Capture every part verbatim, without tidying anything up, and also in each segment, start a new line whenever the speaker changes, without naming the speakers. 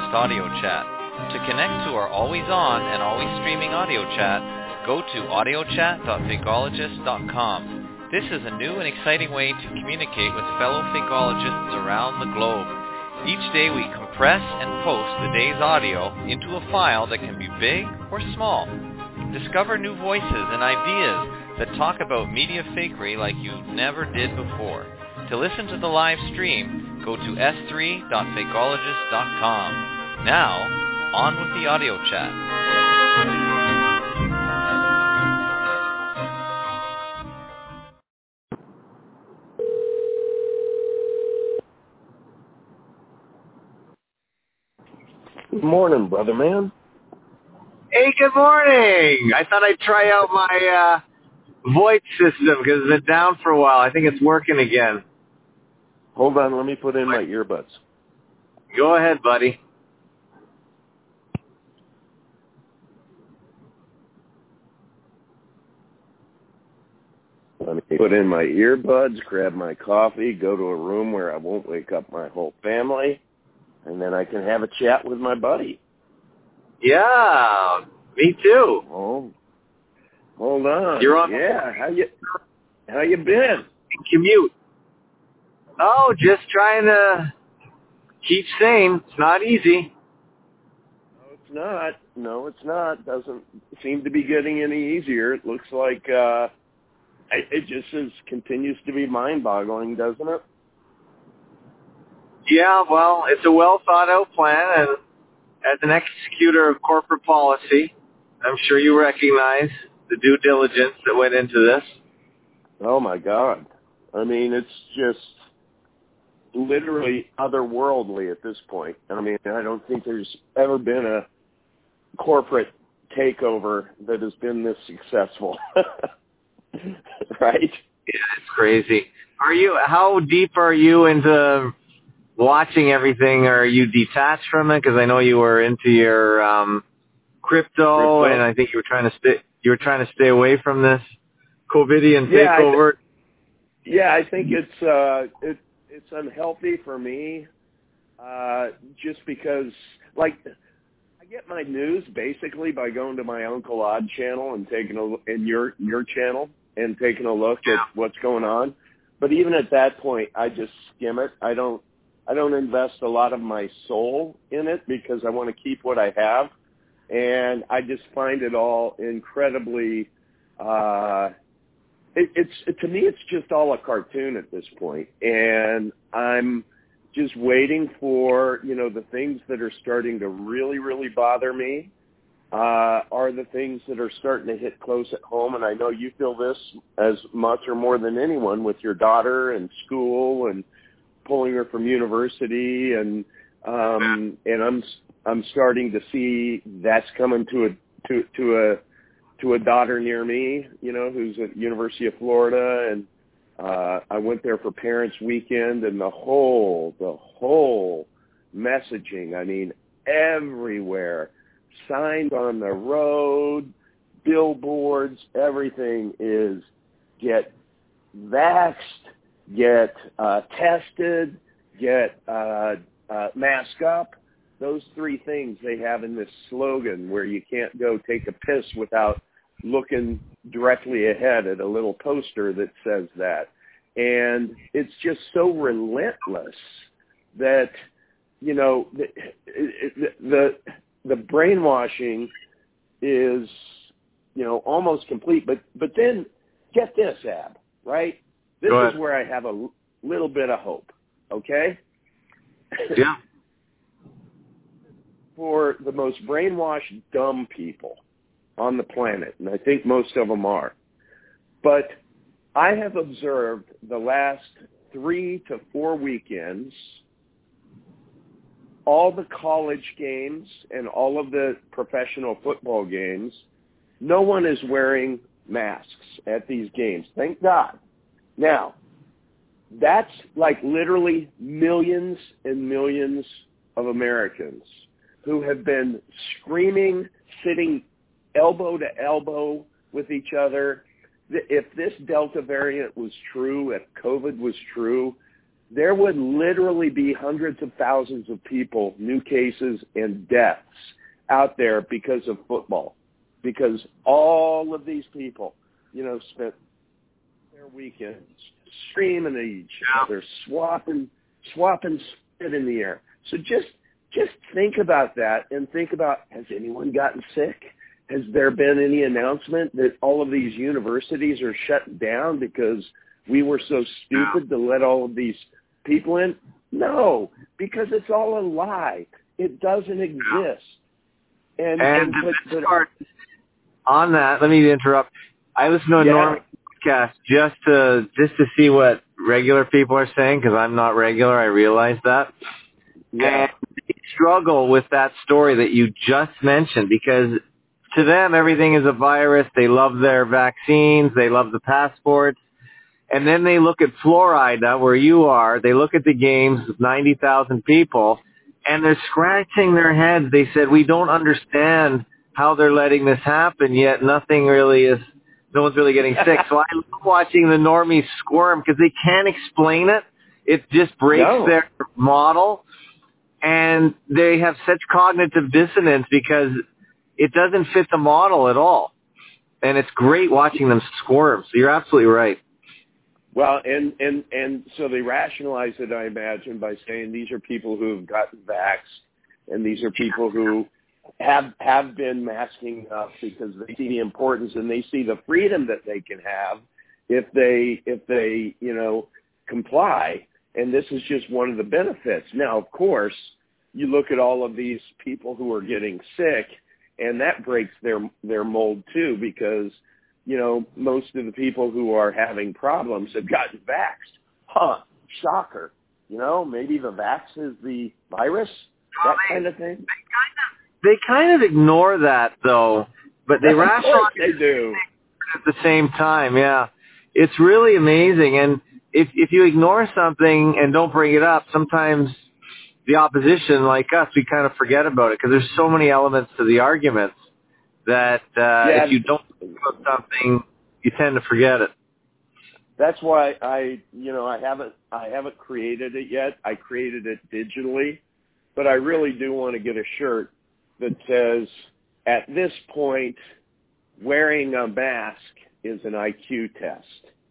audio chat. To connect to our always-on and always streaming audio chat, go to audio chat dot fakeologist dot com. This is a new and exciting way to communicate with fellow fakeologists around the globe. Each day we compress and post the day's audio into a file that can be big or small. Discover new voices and ideas that talk about media fakery like you never did before. To listen to the live stream, go to s three dot fakeologist dot com. Now, on with the audio chat.
Good morning, brother man.
Hey, good morning. I thought I'd try out my uh, voice system because it's been down for a while. I think it's working again.
Hold on, let me put in my earbuds.
Go ahead, buddy.
Let me put in my earbuds, grab my coffee, go to a room where I won't wake up my whole family, and then I can have a chat with my buddy.
Yeah, me too.
Oh, hold on.
You're on.
Yeah, how you how you been?
Commute. Oh, just trying to keep sane. It's not easy.
No, it's not. No, it's not. Doesn't seem to be getting any easier. It looks like uh, it just is, continues to be mind-boggling, doesn't it?
Yeah, well, it's a well-thought-out plan, and as an executor of corporate policy, I'm sure you recognize the due diligence that went into this.
Oh, my God. I mean, it's just literally otherworldly at this point. I mean, I don't think there's ever been a corporate takeover that has been this successful. Right?
Yeah, it's crazy. Are you, how deep are you into watching everything? Or are you detached from it? Because I know you were into your um, crypto, crypto, and I think you were trying to stay. You were trying to stay away from this COVIDian
yeah,
takeover.
I th- yeah, I think it's uh, it, it's unhealthy for me, uh, just because, like, I get my news basically by going to my Uncle Odd channel and taking a in your your channel and taking a look
yeah.
at what's going on. But even at that point, I just skim it. I don't. I don't invest a lot of my soul in it because I want to keep what I have. And I just find it all incredibly, uh, it, it's, to me, it's just all a cartoon at this point. And I'm just waiting for, you know, the things that are starting to really, really bother me, uh, are the things that are starting to hit close at home. And I know you feel this as much or more than anyone with your daughter and school and pulling her from university, and um, and I'm I'm starting to see that's coming to a to to a to a daughter near me, you know, who's at University of Florida, and uh, I went there for Parents Weekend, and the whole the whole messaging, I mean, everywhere, signs on the road, billboards, everything is get vaxxed, get uh, tested, get uh, uh, mask up. Those three things they have in this slogan where you can't go take a piss without looking directly ahead at a little poster that says that. And it's just so relentless that, you know, the, the, the brainwashing is, you know, almost complete. But, but then get this, Ab, right? This is where I have a little bit of hope, okay?
Yeah.
For the most brainwashed, dumb people on the planet, and I think most of them are. But I have observed the last three to four weekends, all the college games and all of the professional football games, no one is wearing masks at these games. Thank God. Now, that's like literally millions and millions of Americans who have been screaming, sitting elbow to elbow with each other. If this Delta variant was true, if COVID was true, there would literally be hundreds of thousands of people, new cases and deaths out there because of football. Because all of these people, you know, spent their weekends screaming at each other, swapping, swapping spit in the air. So just, just think about that and think about, has anyone gotten sick? Has there been any announcement that all of these universities are shut down because we were so stupid to let all of these people in? No, because it's all a lie. It doesn't exist. And,
and, and
but, but,
part, on that, let me interrupt. I listened to a
yeah.
Normie podcast just to just to see what regular people are saying, because I'm not regular. I realize that.
Yeah.
And they struggle with that story that you just mentioned, because to them, everything is a virus. They love their vaccines. They love the passports. And then they look at Florida, where you are. They look at the games with ninety thousand people, and they're scratching their heads. They said, we don't understand how they're letting this happen, yet nothing really is, no one's really getting sick. So I love watching the normies squirm because they can't explain it. It just breaks
No.
their model. And they have such cognitive dissonance because it doesn't fit the model at all. And it's great watching them squirm. So you're absolutely right.
Well, and, and, and so they rationalize it, I imagine, by saying these are people who have gotten vaxxed, and these are people who have have been masking up because they see the importance and they see the freedom that they can have if they if they you know comply. And this is just one of the benefits. Now, of course, you look at all of these people who are getting sick, and that breaks their their mold too, because you know most of the people who are having problems have gotten vaxxed. Huh? Shocker. You know, maybe the vax is the virus, that kind of thing.
They kind of ignore that, though, but they rationalize
they do
at the same time. Yeah, it's really amazing. And if if you ignore something and don't bring it up, sometimes the opposition, like us, we kind of forget about it because there's so many elements to the arguments that uh,
yeah,
if you don't think about something, you tend to forget it.
That's why I, you know, I haven't I haven't created it yet. I created it digitally, but I really do want to get a shirt that says, at this point, wearing a mask is an I Q test.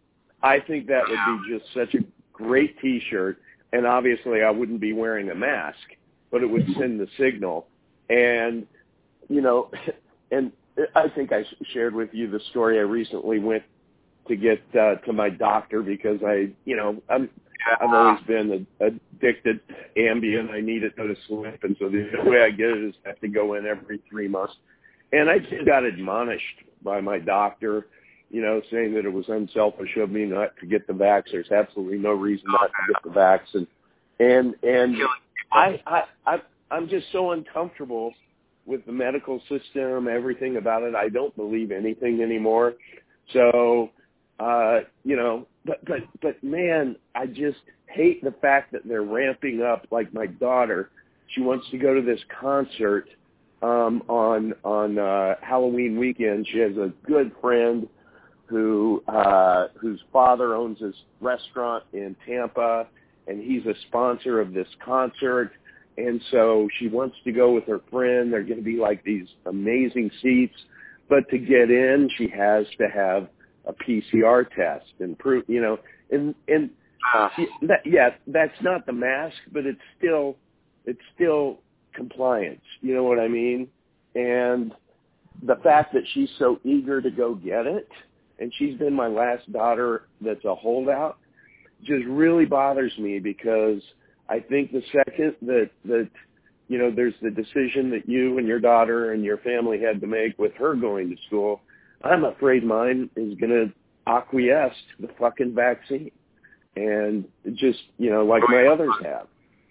I think that would be just such a great T-shirt, and obviously I wouldn't be wearing a mask, but it would send the signal. And, you know, and I think I shared with you the story. I recently went to get uh, to my doctor because I, you know, I'm, I've always been addicted to Ambien. I need it to sleep, and so the way I get it is I have to go in every three months. And I just got admonished by my doctor, you know, saying that it was unselfish of me not to get the vax. There's absolutely no reason not to get the vax, and and and I I, I I'm just so uncomfortable with the medical system, everything about it. I don't believe anything anymore. So, uh, you know, but, but, but man, I just hate the fact that they're ramping up. Like my daughter, she wants to go to this concert, um, on, on, uh, Halloween weekend. She has a good friend who, uh, whose father owns this restaurant in Tampa, and he's a sponsor of this concert. And so she wants to go with her friend. They're going to be like these amazing seats. But to get in, she has to have a P C R test and prove, you know, and, and uh, that, yeah, that's not the mask, but it's still, it's still compliance. You know what I mean? And the fact that she's so eager to go get it, and she's been my last daughter that's a holdout, just really bothers me, because I think the second that, that, you know, there's the decision that you and your daughter and your family had to make with her going to school, I'm afraid mine is going to acquiesce to the fucking vaccine. And just, you know, like my others have.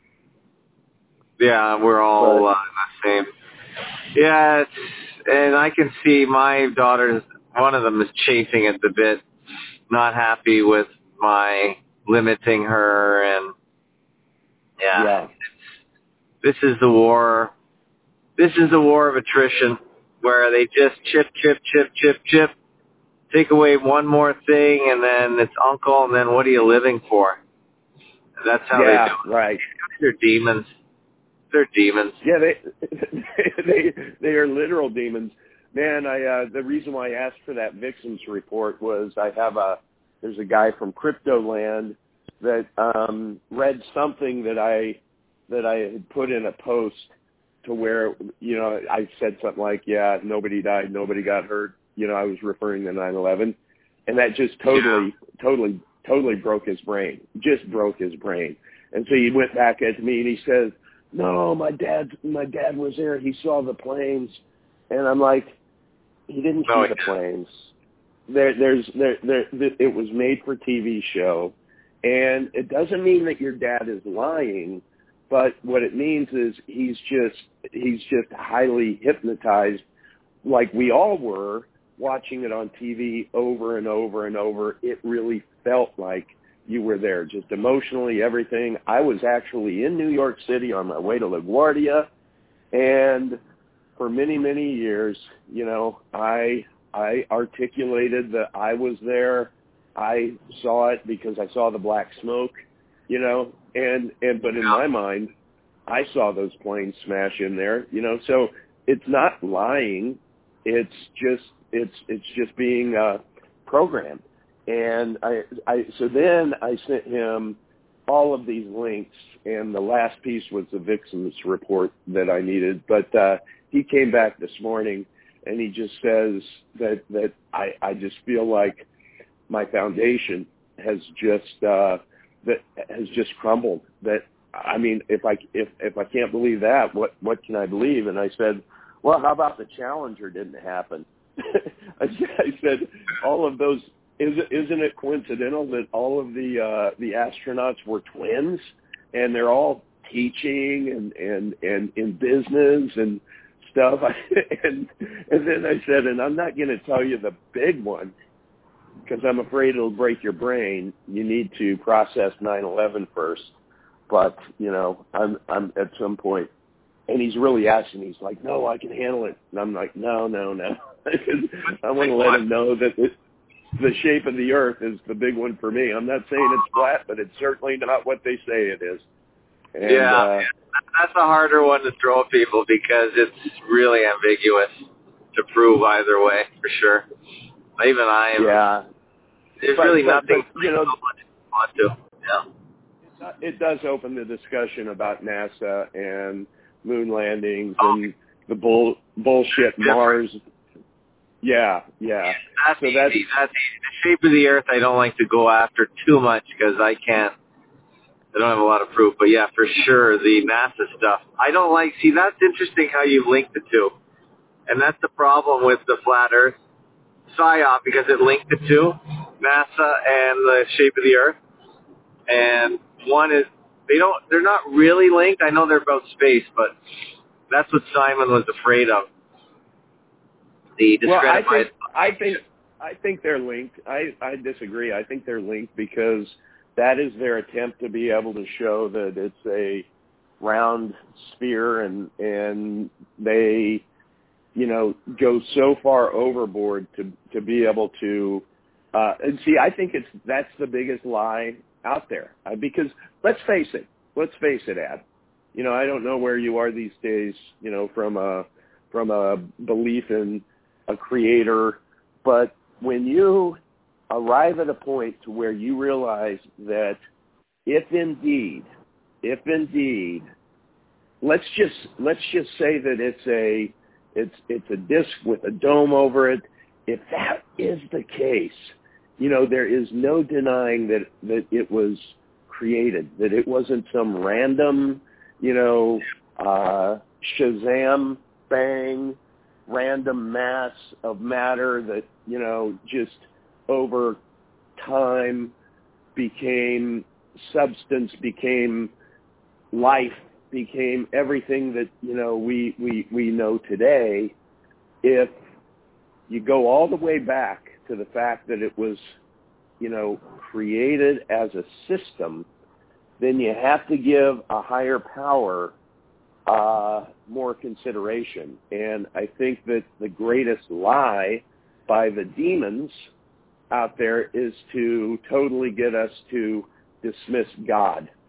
Yeah, we're all uh, the same. Yeah, it's, and I can see my daughters, one of them is chafing at the bit, not happy with my limiting her, and yeah.
yeah.
This is the war. This is the war of attrition, where they just chip, chip, chip, chip, chip, take away one more thing, and then it's uncle, and then what are you living for? That's how
yeah,
they do it.
right.
They're demons. They're demons.
Yeah, they they they are literal demons. Man, I uh, the reason why I asked for that Vixens report was I have a there's a guy from Cryptoland that um, read something that I that I had put in a post to where, you know, I said something like, yeah, nobody died, nobody got hurt. You know, I was referring to nine eleven, and that just totally, yeah. totally, totally broke his brain. Just broke his brain. And so he went back at me and he says, no, my dad, my dad was there. He saw the planes. And I'm like, he didn't see
no,
the planes. There, there's, there, there, it was made for T V show. And it doesn't mean that your dad is lying, but what it means is he's just, he's just highly hypnotized, like we all were, watching it on T V over and over and over. It really felt like you were there, just emotionally, everything. I was actually in New York City on my way to LaGuardia, and for many, many years, you know, I I articulated that I was there. I saw it because I saw the black smoke, you know, and, and but in my mind, I saw those planes smash in there, you know, so it's not lying. It's just, it's, it's just being uh, programmed. And I, I, so then I sent him all of these links, and the last piece was the Vixens report that I needed. But uh, he came back this morning, and he just says that, that I, I just feel like my foundation has just uh, that has just crumbled. That I mean, if I if if I can't believe that, what what can I believe? And I said, well, how about the Challenger didn't happen? I said, all of those. Is isn't it coincidental that all of the uh, the astronauts were twins, and they're all teaching and and and in business and stuff? and and then I said, and I'm not going to tell you the big one, because I'm afraid it'll break your brain. You need to process nine eleven first. But, you know, I'm I'm at some point, and he's really asking, he's like, no, I can handle it. And I'm like, no, no, no. I want to let him know that it, the shape of the earth is the big one for me. I'm not saying it's flat, but it's certainly not what they say it is. And,
yeah,
uh,
that's a harder one to throw at people because it's really ambiguous to prove either way, for sure. Even I am.
Yeah.
There's
but,
really
but,
nothing
but, you know,
want to. Yeah.
It does open the discussion about NASA and moon landings
oh.
and the bull bullshit Mars. Yeah, yeah.
That's
so
easy.
that's
that's easy. The shape of the Earth I don't like to go after too much because I can't. I don't have a lot of proof. But yeah, for sure, the NASA stuff. I don't like. See, that's interesting how you link the two, and that's the problem with the flat Earth psyop because it linked the two, NASA and the shape of the Earth. And one is they don't. They're not really linked. I know they're about space, but that's what Simon was afraid of. The
well, I
discredited.
think I think I think they're linked. I I disagree. I think they're linked because that is their attempt to be able to show that it's a round sphere, and and they, you know, go so far overboard to to be able to. Uh, and see, I think it's that's the biggest lie out there, uh, because let's face it, let's face it, Ad. You know, I don't know where you are these days, you know, from a from a belief in a creator, but when you arrive at a point to where you realize that if indeed, if indeed, let's just let's just say that it's a it's it's a disc with a dome over it. If that is the case, you know, there is no denying that, that it was created, that it wasn't some random, you know, uh, Shazam, bang, random mass of matter that, you know, just over time became substance, became life, became everything that, you know, we, we, we know today. If you go all the way back to the fact that it was, you know, created as a system, then you have to give a higher power uh, more consideration. And I think that the greatest lie by the demons out there is to totally get us to dismiss God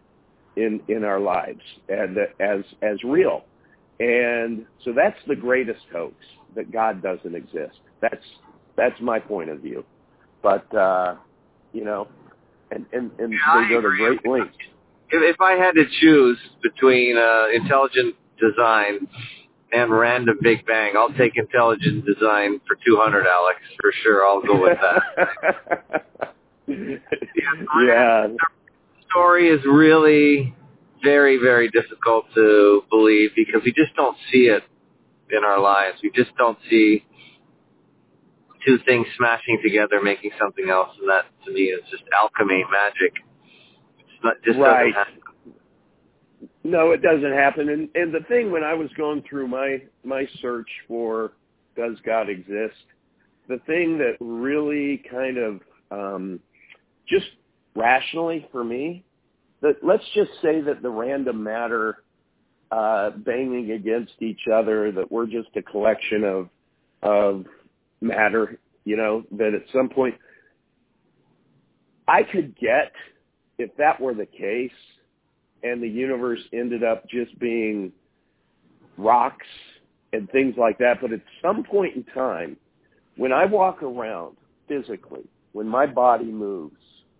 in in our lives and as as real. And so that's the greatest hoax, that God doesn't exist. That's that's my point of view. But uh, you know, and and, and
yeah,
they go to great lengths.
If, if I had to choose between uh, intelligent design and random Big Bang, I'll take intelligent design for two hundred, Alex, for sure. I'll go with that. yeah.
yeah.
The story is really very, very difficult to believe because we just don't see it in our lives. We just don't see two things smashing together, making something else, and that, to me, is just alchemy, magic. It's not, just
right.
doesn't happen.
No, it doesn't happen. And and the thing, when I was going through my my search for does God exist, the thing that really kind of um, just rationally for me, that let's just say that the random matter uh, banging against each other, that we're just a collection of of matter, you know, that at some point I could get, if that were the case, and the universe ended up just being rocks and things like that. But at some point in time, when I walk around physically, when my body moves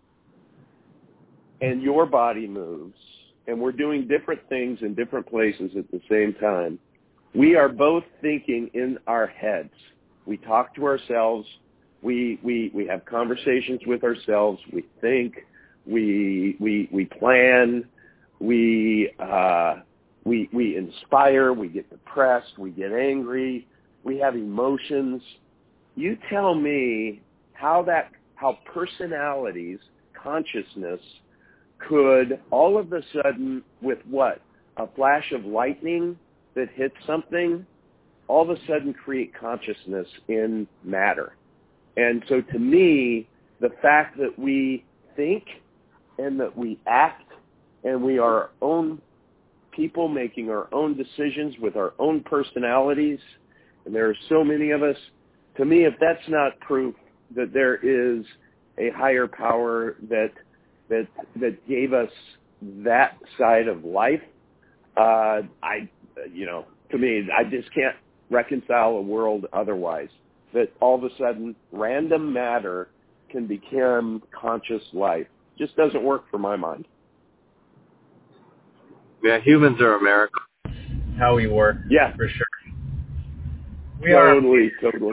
and your body moves, and we're doing different things in different places at the same time, we are both thinking in our heads. We talk to ourselves. We, we, we have conversations with ourselves. We think. We, we, we plan. We, uh, we, we inspire, we get depressed, we get angry, we have emotions. You tell me how that, how personalities, consciousness could all of a sudden, with what? A flash of lightning that hits something, all of a sudden create consciousness in matter. And so to me, the fact that we think and that we act and we are our own people making our own decisions with our own personalities, and there are so many of us, to me, if that's not proof that there is a higher power that that that gave us that side of life, uh, I, you know, to me, I just can't reconcile a world otherwise. That all of a sudden, random matter can become conscious life. Just doesn't work for my mind.
Yeah, humans are a miracle. How we work.
Yeah.
For sure. We
totally,
are,
totally.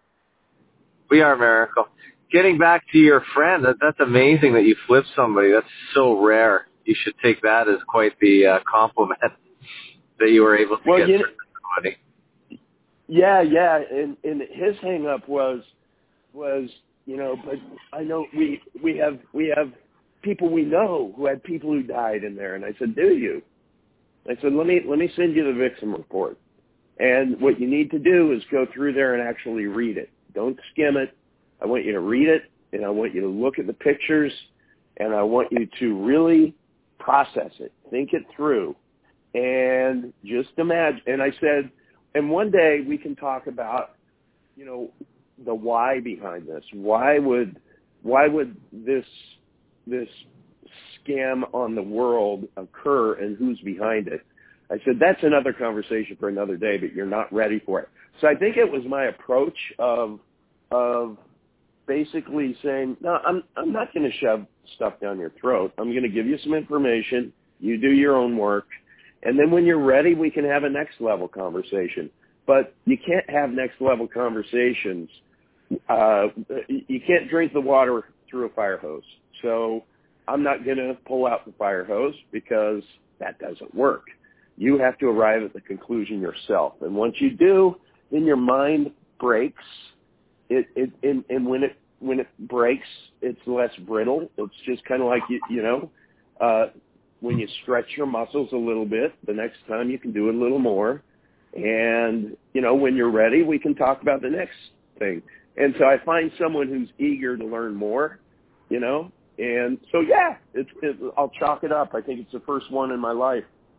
We are a miracle. Getting back to your friend, that that's amazing that you flipped somebody. That's so rare. You should take that as quite the uh, compliment that you were able to
well,
get
you know,
somebody.
Yeah, yeah. And, and his hang up was, was, you know, but I know we, we have, we have people we know who had people who died in there. And I said, do you? I said, let me let me send you the victim report. And what you need to do is go through there and actually read it. Don't skim it. I want you to read it, and I want you to look at the pictures, and I want you to really process it, think it through, and just imagine. And I said, and one day we can talk about, you know, the why behind this. Why would why would this this scam on the world occur, and who's behind it? I said, that's another conversation for another day, but you're not ready for it. So I think it was my approach of of basically saying, no, I'm I'm not going to shove stuff down your throat. I'm going to give you some information. You do your own work. And then when you're ready, we can have a next level conversation. But you can't have next level conversations. Uh, you can't drink the water through a fire hose. So I'm not going to pull out the fire hose because that doesn't work. You have to arrive at the conclusion yourself. And once you do, then your mind breaks. It, it, and, and when it, when it breaks, it's less brittle. It's just kind of like, you, you know, uh, when you stretch your muscles a little bit, the next time you can do it a little more. And, you know, when you're ready, we can talk about the next thing. And so I find someone who's eager to learn more, you know, and so, yeah, it's, it, I'll chalk it up. I think it's the first one in my life.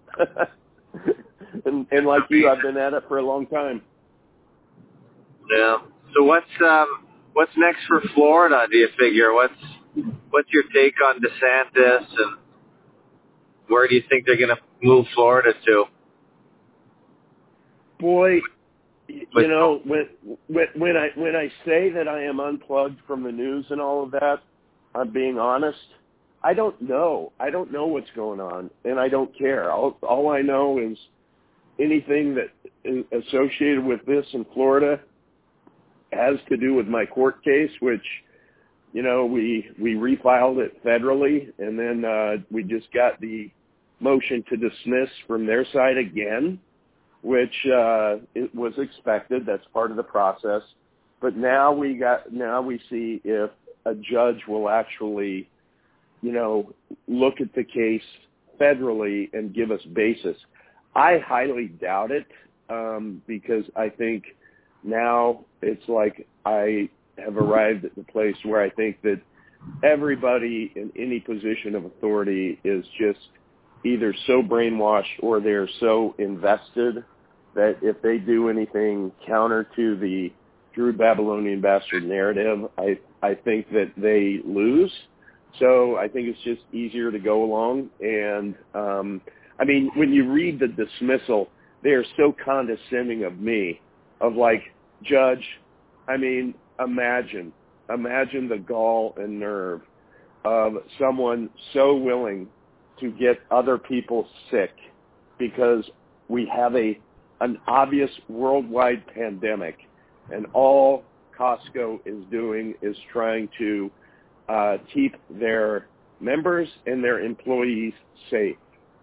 and, and like you, I've been at it for a long time.
Yeah. So what's um what's next for Florida? Do you figure? What's what's your take on DeSantis and where do you think they're going to move Florida to?
Boy, you know, when, when when I when I say that I am unplugged from the news and all of that, I'm being honest. I don't know. I don't know what's going on, and I don't care. All, all I know is anything that is associated with this in Florida has to do with my court case, which, you know, we we refiled it federally, and then uh, we just got the motion to dismiss from their side again, which uh, it was expected. That's part of the process. But now we got now we see if a judge will actually, you know, look at the case federally and give us basis. I highly doubt it um, because I think now it's like I have arrived at the place where I think that everybody in any position of authority is just either so brainwashed or they're so invested that if they do anything counter to the Drew Babylonian Bastard narrative, I, I think that they lose. So I think it's just easier to go along. And, um, I mean, when you read the dismissal, they are so condescending of me, of like, Judge, I mean, imagine, imagine the gall and nerve of someone so willing to get other people sick because we have a an obvious worldwide pandemic, and all Costco is doing is trying to uh, keep their members and their employees safe.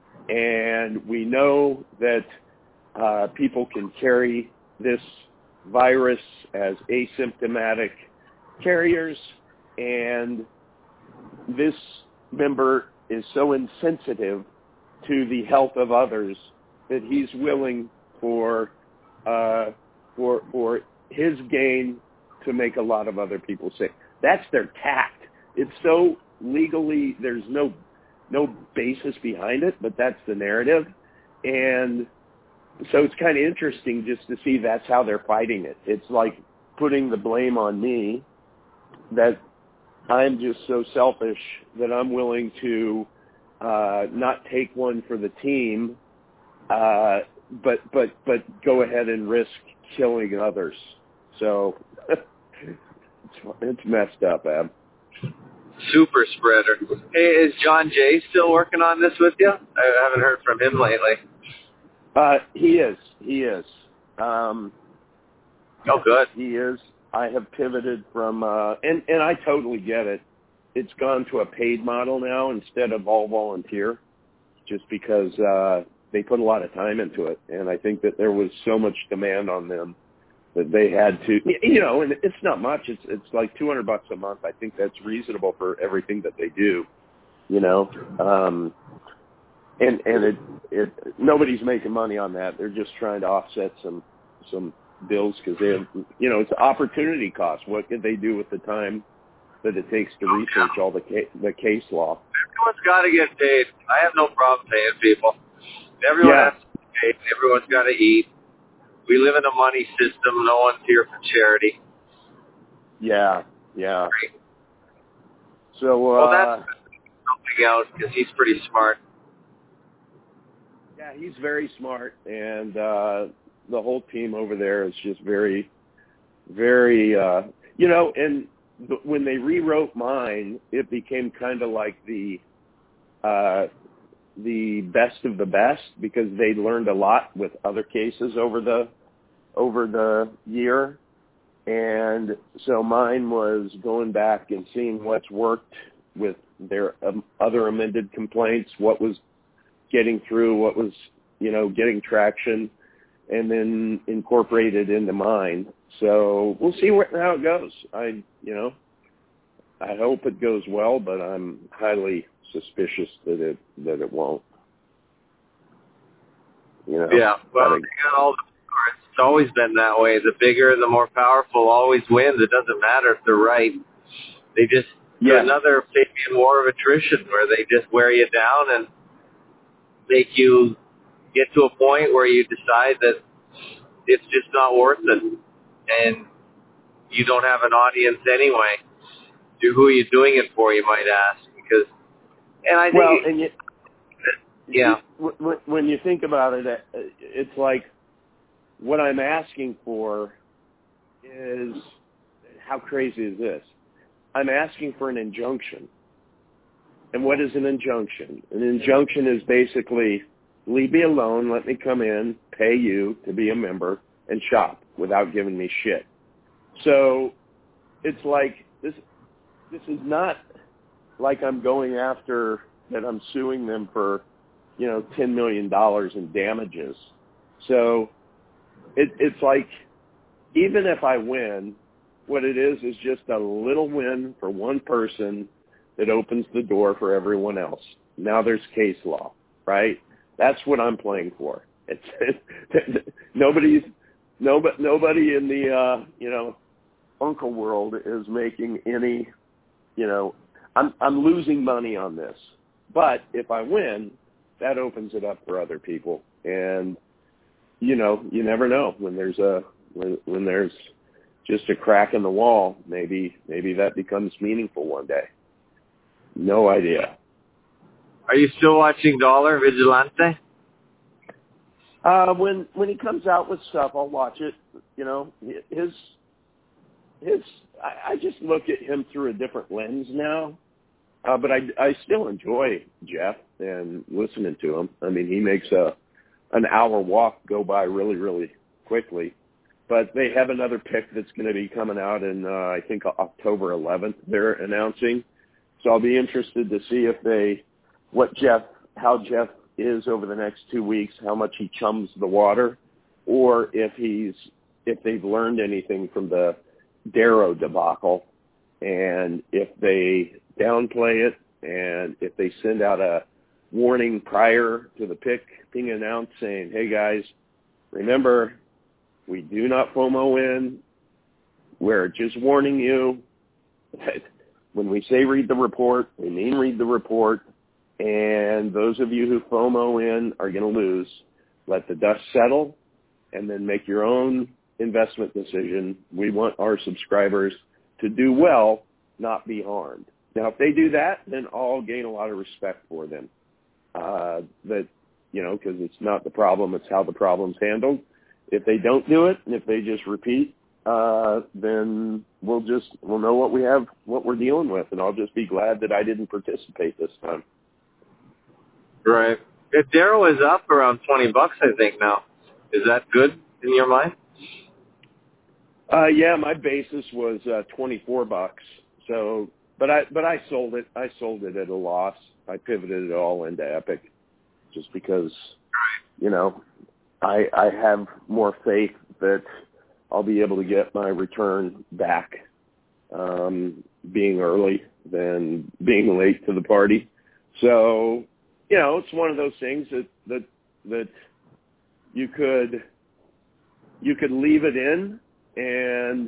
And we know that uh, people can carry this virus as asymptomatic carriers, and this member is so insensitive to the health of others that he's willing for uh, for for his gain to make a lot of other people sick. That's their tact. It's so legally, there's no no basis behind it, but that's the narrative. And so it's kind of interesting just to see that's how they're fighting it. It's like putting the blame on me that I'm just so selfish that I'm willing to uh, not take one for the team, uh, but but but go ahead and risk killing others. So it's, it's messed up, Ab.
Super spreader. Hey, is John Jay still working on this with you? I haven't heard from him lately.
Uh, he is. He is. Um,
oh, good.
He is. I have pivoted from, uh, and, and I totally get it. It's gone to a paid model now instead of all volunteer, just because uh, they put a lot of time into it. And I think that there was so much demand on them that they had to, you know, and it's not much. It's it's like two hundred bucks a month. I think that's reasonable for everything that they do, you know. Um, and and it, it nobody's making money on that. They're just trying to offset some some bills because they have, you know, it's opportunity cost. What could they do with the time that it takes to research all the ca- the case law?
Everyone's got to get paid. I have no problem paying people. Everyone
yeah.
has to get paid. Everyone's got to eat. We live in a money system. No one's here for charity.
Yeah, yeah.
Right.
So, uh,
well, that's something else because he's pretty smart.
Yeah, he's very smart, and uh, the whole team over there is just very, very, uh, you know, and when they rewrote mine, it became kind of like the uh, the best of the best because they learned a lot with other cases over the over the year. And so mine was going back and seeing what's worked with their um, other amended complaints, what was getting through, what was, you know, getting traction, and then incorporate it into mine. So we'll see where, how it goes. I, you know, I hope it goes well, but I'm highly suspicious that it that it won't. You know.
Yeah. Well, you got all the, it's always been that way. The bigger, the more powerful always wins. It doesn't matter if they're right. They just do
yeah.
another Fabian war of attrition where they just wear you down and make you get to a point where you decide that it's just not worth it, and you don't have an audience anyway. Who are you doing it for, you might ask? Because, and I think
well, and you,
Yeah.
When you think about it, it's like what I'm asking for is, how crazy is this? I'm asking for an injunction. And what is an injunction? An injunction is basically, leave me alone, let me come in, pay you to be a member, and shop without giving me shit. So it's like, this This is not like I'm going after, that I'm suing them for, you know, ten million dollars in damages. So it, it's like, even if I win, what it is is just a little win for one person that opens the door for everyone else. Now there's case law, right? That's what I'm playing for. It's, it, nobody's, nobody, nobody in the, uh, you know, uncle world is making any, you know, I'm, I'm losing money on this. But if I win, that opens it up for other people. And, you know, you never know when there's a, when, when there's just a crack in the wall, maybe, maybe that becomes meaningful one day. No idea.
Are you still watching Dollar Vigilante?
Uh, when, when he comes out with stuff, I'll watch it. You know, his, his, I, I just look at him through a different lens now. Uh, but I, I still enjoy Jeff and listening to him. I mean, he makes a, an hour walk go by really, really quickly. But they have another pick that's going to be coming out in, uh, I think, October eleventh, they're announcing. So I'll be interested to see if they, what Jeff, how Jeff is over the next two weeks, how much he chums the water, or if he's, if they've learned anything from the Darrow debacle, and if they downplay it, and if they send out a warning prior to the pick being announced saying, hey guys, remember, we do not FOMO in. We're just warning you that when we say read the report, we mean read the report. And those of you who FOMO in are going to lose. Let the dust settle and then make your own investment decision. We want our subscribers to do well, not be harmed. Now, if they do that, then I'll gain a lot of respect for them. Uh, that, you know, because it's not the problem, it's how the problem's handled. If they don't do it, and if they just repeat, uh, then we'll just, we'll know what we have, what we're dealing with, and I'll just be glad that I didn't participate this time.
Right. If Darrow is up around twenty bucks, I think now. Is that good in your mind?
Uh, yeah, my basis was uh, twenty-four bucks. So, but I, but I sold it. I sold it at a loss. I pivoted it all into Epic, just because, you know, I, I have more faith that I'll be able to get my return back, um, being early than being late to the party. So, you know, it's one of those things that, that, that you could, you could leave it in, and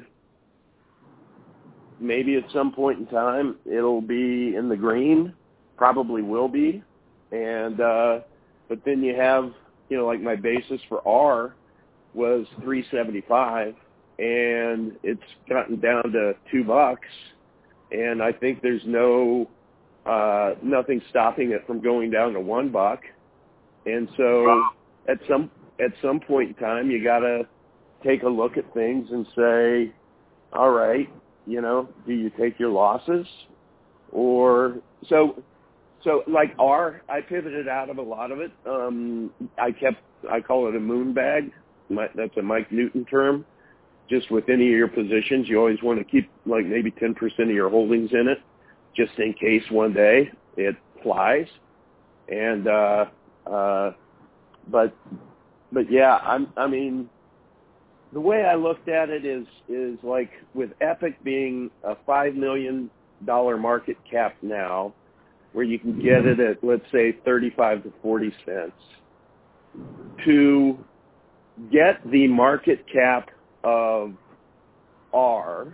maybe at some point in time it'll be in the green, probably will be. And, uh, but then you have, you know, like my basis for R was three seventy-five, and it's gotten down to two bucks. And I think there's no, uh, nothing stopping it from going down to one buck. And so at some, at some point in time, you gotta take a look at things and say, all right, you know, do you take your losses? Or so, so like R, I pivoted out of a lot of it. Um, I kept, I call it a moon bag. My, that's a Mike Newton term. Just with any of your positions, you always want to keep like maybe ten percent of your holdings in it, just in case one day it flies. And, uh, uh, but, but yeah, I'm, I mean, the way I looked at it is, is like with Epic being a five million dollars market cap now, where you can get it at, let's say, thirty-five to forty cents, to get the market cap of R,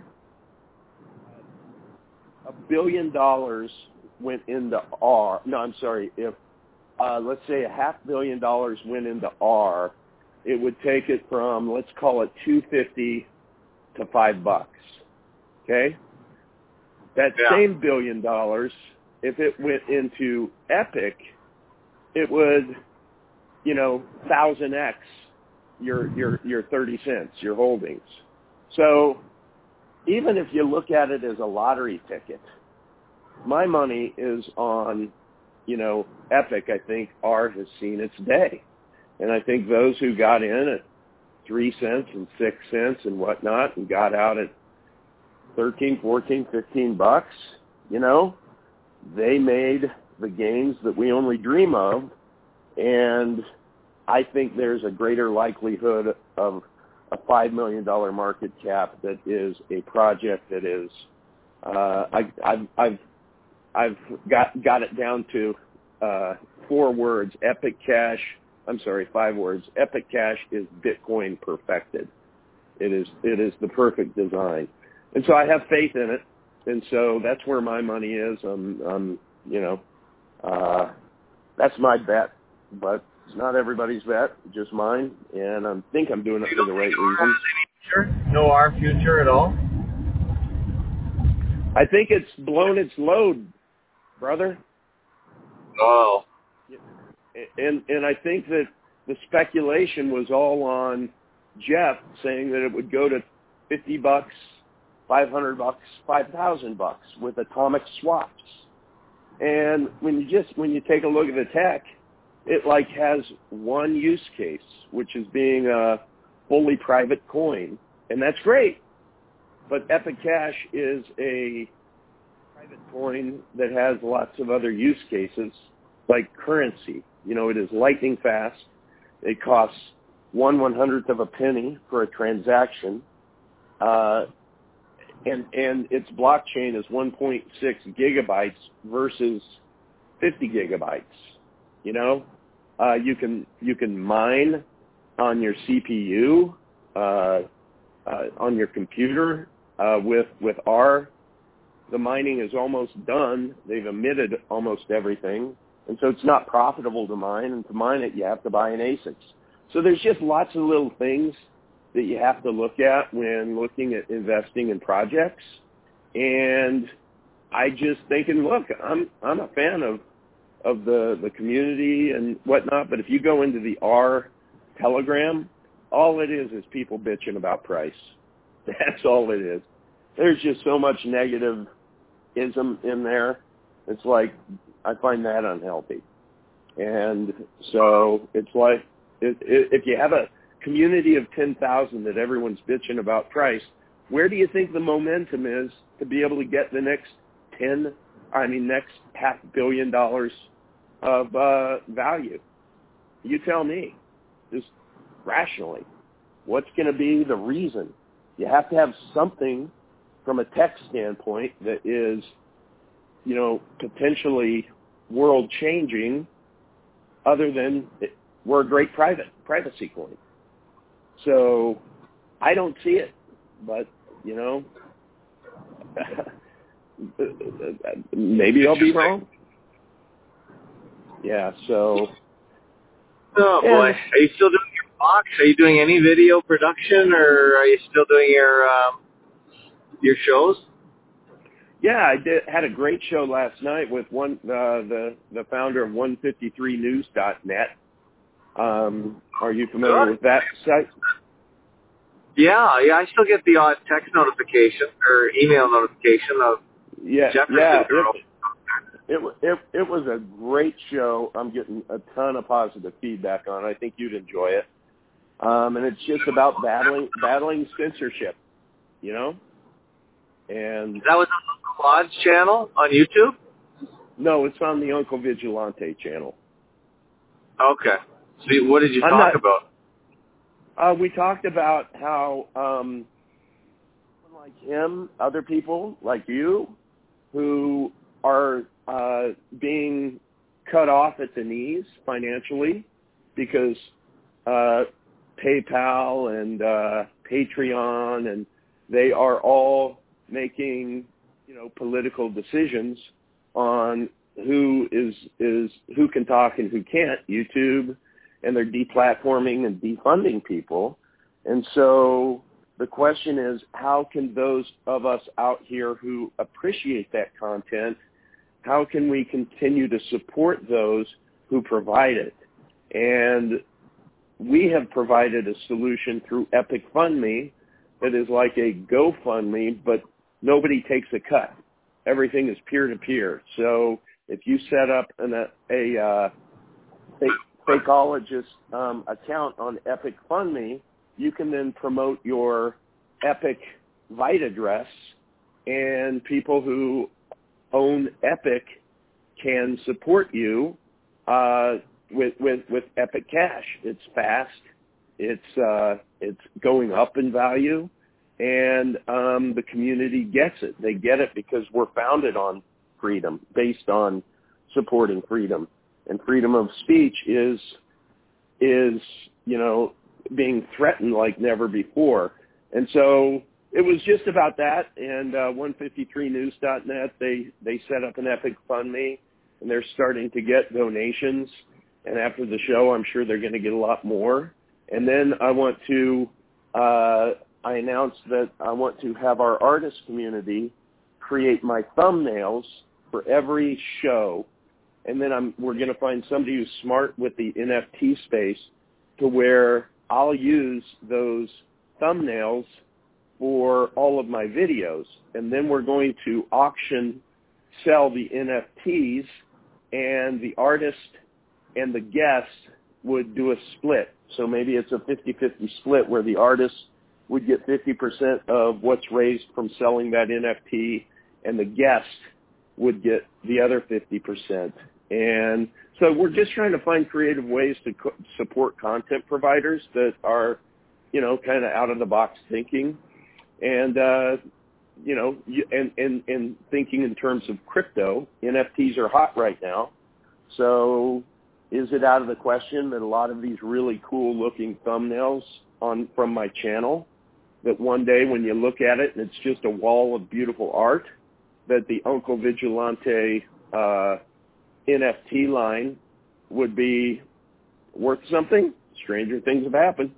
a billion dollars went into R. No, I'm sorry. If, uh, let's say a half billion dollars went into R, it would take it from, let's call it two fifty to five bucks. Okay? That yeah. same billion dollars, if it went into Epic, it would, you know, one thousand x your your your thirty cents, your holdings. So even if you look at it as a lottery ticket, my money is on, you know, Epic. I think R has seen its day. And I think those who got in at three cents and six cents and whatnot and got out at thirteen, fourteen, fifteen bucks, you know, they made the gains that we only dream of. And I think there's a greater likelihood of a five million dollars market cap that is a project that is, uh, I, I've, I've, I've got, got it down to uh, four words, Epic Cash. I'm sorry, five words. Epic Cash is Bitcoin perfected. It is, it is the perfect design. And so I have faith in it. And so that's where my money is. I'm, I'm you know, uh, that's my bet, but it's not everybody's bet, just mine. And I think I'm doing it for the right reasons.
No R future at all?
I think it's blown its load, brother.
Oh.
And and I think that the speculation was all on Jeff saying that it would go to fifty bucks, five hundred bucks, five thousand bucks with atomic swaps. And when you just when you take a look at the tech, it like has one use case, which is being a fully private coin, and that's great. But Epic Cash is a private coin that has lots of other use cases, like currency. You know, it is lightning fast. It costs one one hundredth of a penny for a transaction, uh, and and its blockchain is one point six gigabytes versus fifty gigabytes. You know, uh, you can you can mine on your C P U, uh, uh, on your computer uh, with with R. The mining is almost done. They've emitted almost everything. And so it's not profitable to mine, and to mine it, you have to buy an A S I C. So there's just lots of little things that you have to look at when looking at investing in projects. And I just thinking, look, I'm I'm a fan of of the, the community and whatnot, but if you go into the R Telegram, all it is is people bitching about price. That's all it is. There's just so much negativism in there. It's like, I find that unhealthy. And so it's like, if, if you have a community of ten thousand that everyone's bitching about price, where do you think the momentum is to be able to get the next ten, I mean, next half billion dollars of uh, value? You tell me, just rationally, what's going to be the reason? You have to have something from a tech standpoint that is, you know, potentially world-changing, other than it, we're a great private privacy coin. So I don't see it, but, you know, maybe I'll be wrong. Yeah, so.
Oh, boy. And, are you still doing your box? Are you doing any video production, or are you still doing your um, your shows?
Yeah, I did. Had a great show last night with one uh, the the founder of one fifty-three news dot net. Um, are you familiar Good. with that site?
Yeah, yeah. I still get the odd text notification or email notification of
yeah,
Jefferson
yeah.
Girl.
It, it it it was a great show. I'm getting a ton of positive feedback on it. I think you'd enjoy it. Um, and it's just about battling battling censorship, you know. And
that was on Uncle Claude's channel on YouTube?
No, it's on the Uncle Vigilante channel.
Okay. So what did you
I'm
talk
not,
about?
Uh, we talked about how um, someone like him, other people like you, who are uh, being cut off at the knees financially because uh, PayPal and uh, Patreon, and they are all making, you know, political decisions on who is is who can talk and who can't. YouTube, and they're deplatforming and defunding people. And so the question is, how can those of us out here who appreciate that content, how can we continue to support those who provide it. And we have provided a solution through Epic Fund Me that is like a GoFundMe, but nobody takes a cut. Everything is peer-to-peer. So if you set up an, a, a uh, Fakeologist um, account on Epic Fund Me, you can then promote your Epic Vite address, and people who own Epic can support you uh, with, with, with Epic Cash. It's fast. It's uh, it's going up in value, and um, the community gets it. They get it because we're founded on freedom, based on supporting freedom, and freedom of speech is is you know being threatened like never before. And so it was just about that. And uh, one fifty-three news dot net, they they set up an Epic Fund Me, and they're starting to get donations. And after the show, I'm sure they're going to get a lot more. And then I want to, uh, I announced that I want to have our artist community create my thumbnails for every show. And then I'm, we're going to find somebody who's smart with the N F T space to where I'll use those thumbnails for all of my videos. And then we're going to auction, sell the N F Ts, and the artist and the guest would do a split. So maybe it's a fifty-fifty split where the artist would get fifty percent of what's raised from selling that N F T, and the guest would get the other fifty percent. And so we're just trying to find creative ways to co- support content providers that are, you know, kind of out of the box thinking, and, uh, you know, and, and, and thinking in terms of crypto. N F Ts are hot right now. So is it out of the question that a lot of these really cool looking thumbnails on from my channel, that one day when you look at it and it's just a wall of beautiful art, that the Uncle Vigilante uh, N F T line would be worth something? Stranger things have happened.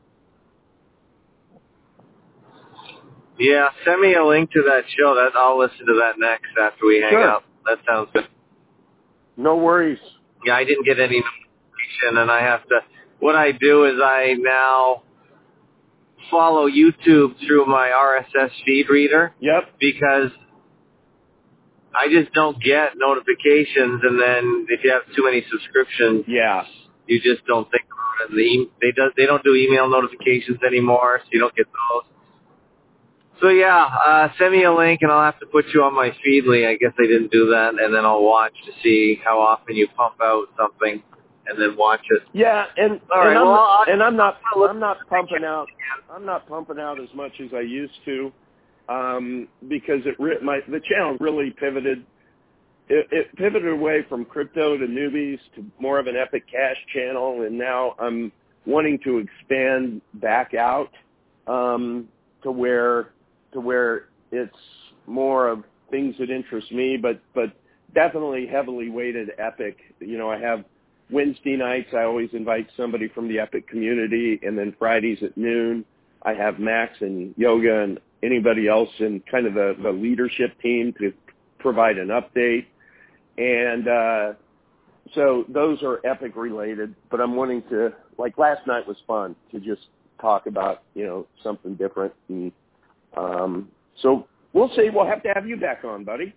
Yeah, send me a link to that show. That I'll listen to that next after we hang
Sure.
up. That sounds good.
No worries.
Yeah, I didn't get any notification, and I have to. What I do is I now follow YouTube through my R S S feed reader.
Yep.
Because I just don't get notifications, and then if you have too many subscriptions,
yeah,
you just don't think about it. The, they do, they don't do email notifications anymore, so you don't get those. So yeah, uh, send me a link, and I'll have to put you on my Feedly. I guess they didn't do that, and then I'll watch to see how often you pump out something, and then watch it.
Yeah, and,
All
and
right,
I'm,
well,
and I'm not I'm not pumping out I'm not pumping out as much as I used to, um, because it re- my the channel really pivoted. It, it pivoted away from crypto to newbies to more of an Epic Cash channel, and now I'm wanting to expand back out um, to where. to where it's more of things that interest me, but, but definitely heavily weighted Epic. You know, I have Wednesday nights, I always invite somebody from the Epic community, and then Fridays at noon, I have Max and Yoga and anybody else in kind of the, the leadership team to provide an update. And uh, so those are Epic related, but I'm wanting to, like last night was fun to just talk about, you know, something different. And Um, so we'll see. We'll have to have you back on, buddy.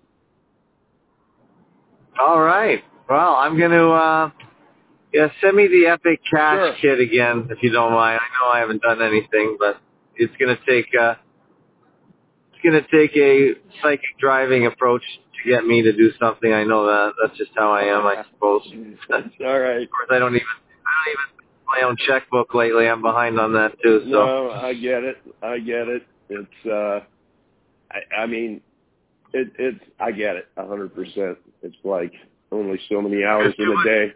All right. Well, I'm going to, uh, yeah, send me the Epic Cash
Sure.
kit again, if you don't mind. I know I haven't done anything, but it's going to take, uh, it's going to take a psychic driving approach to get me to do something. I know that. That's just how I am, I suppose.
All right.
Of course, I don't even, I don't even my own checkbook lately. I'm behind on that too. So.
No, I get it. I get it. It's, uh, I, I mean, it, it's, I get it a hundred percent. It's like only so many hours in a day.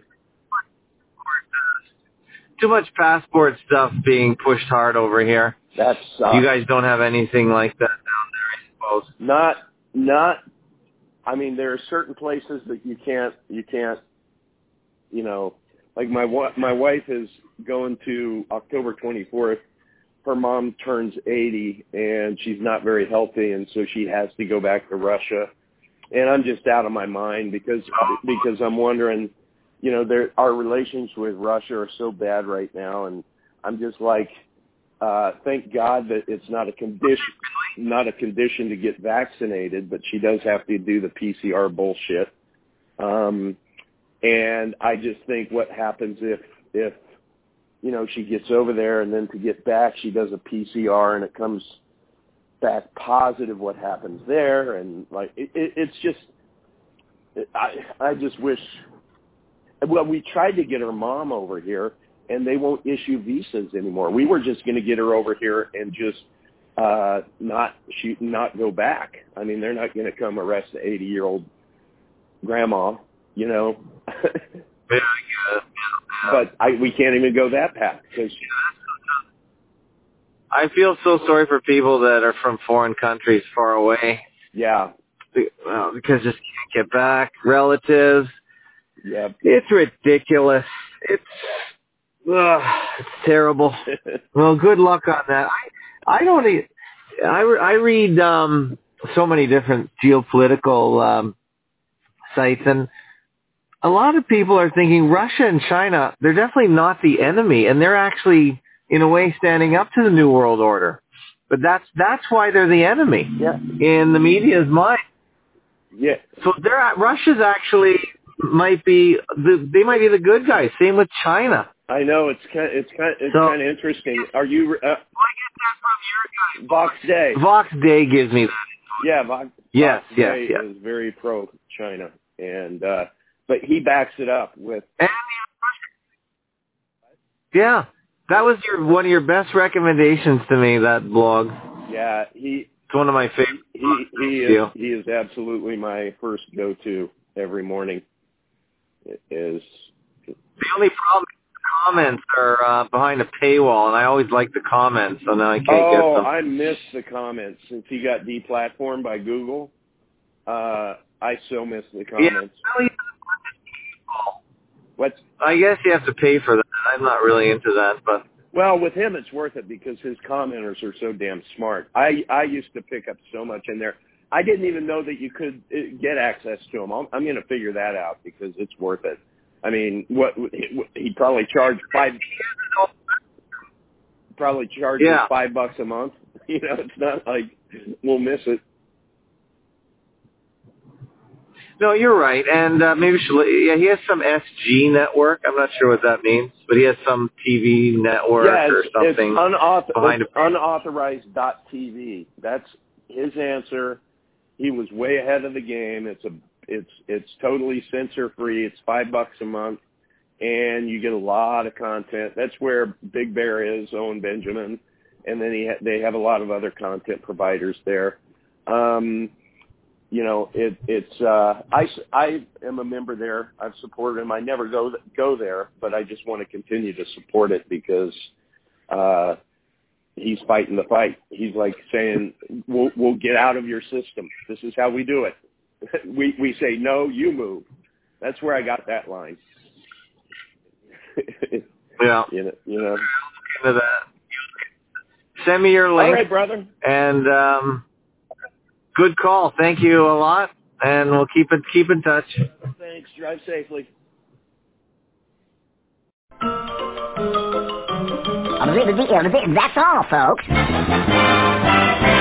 Too much passport stuff being pushed hard over here.
That's, uh,
you guys don't have anything like that down there, I suppose.
Not, not, I mean, there are certain places that you can't, you can't, you know, like my, my wife is going to October twenty-fourth. Her mom turns eighty, and she's not very healthy, and so she has to go back to Russia. And I'm just out of my mind because because I'm wondering, you know, there, our relations with Russia are so bad right now, and I'm just like, uh, thank God that it's not a condition, not a condition to get vaccinated, but she does have to do the P C R bullshit. Um, and I just think what happens if, if, you know, she gets over there and then to get back, she does a P C R and it comes back positive, what happens there. And like, it, it, it's just, I, I just wish, well, we tried to get her mom over here and they won't issue visas anymore. We were just going to get her over here and just, uh, not shoot, not go back. I mean, they're not going to come arrest the eighty year old grandma, you know,
yeah, yeah.
But I, we can't even go that path. Cause
I feel so sorry for people that are from foreign countries far away.
Yeah.
Well, because just can't get back. Relatives.
Yeah.
It's ridiculous. It's, ugh, it's terrible. Well, good luck on that. I, I don't, I, I read um, so many different geopolitical um, sites, and a lot of people are thinking Russia and China, they're definitely not the enemy, and they're actually, in a way, standing up to the New World Order. But that's that's why they're the enemy
yeah.
in the media's mind.
Yeah.
So they're Russia's actually might be the they might be the good guys. Same with China.
I know it's kind of, it's kind of, it's
so,
kind of interesting. Are you? Uh,
I get that from your guy.
Vox Day.
Vox Day gives me that.
Yeah, Vox,
yes,
Vox
yes,
Day
yes.
is very pro China, and uh, but he backs it up with.
And yeah, that was your one of your best recommendations to me. That blog.
Yeah, he.
It's one of my favorite.
He he is he is absolutely my first go-to every morning. It is.
The only problem is the comments are uh, behind a paywall, and I always like the comments, so now I can't
oh,
get them.
Oh, I miss the comments since he got deplatformed by Google. Uh, I so miss the comments.
Yeah,
What's?
I guess you have to pay for that. I'm not really into that, but.
Well, with him, it's worth it because his commenters are so damn smart. I, I used to pick up so much in there. I didn't even know that you could get access to them. I'm, I'm going to figure that out because it's worth it. I mean, what he probably charged five, probably charges
yeah.
five bucks a month. You know, it's not like we'll miss it.
No, you're right, and uh, maybe should, yeah, he has some S G network. I'm not sure what that means, but he has some T V network
yeah,
or something.
It's, unauthor-
behind
it's unauthorized dot T V. That's his answer. He was way ahead of the game. It's a, it's, it's totally censor free. It's five bucks a month, and you get a lot of content. That's where Big Bear is, Owen Benjamin, and then he ha- they have a lot of other content providers there. Um, You know, it, it's, uh, I, I am a member there. I've supported him. I never go, go there, but I just want to continue to support it because, uh, he's fighting the fight. He's like saying, we'll, we'll get out of your system. This is how we do it. we, we say, no, you move. That's where I got that line.
yeah.
You know, you know.
Into that. Send me your link.
All right, brother.
And, um, good call. Thank you a lot, and we'll keep it keep in touch.
Thanks. Drive safely.
That's all, folks.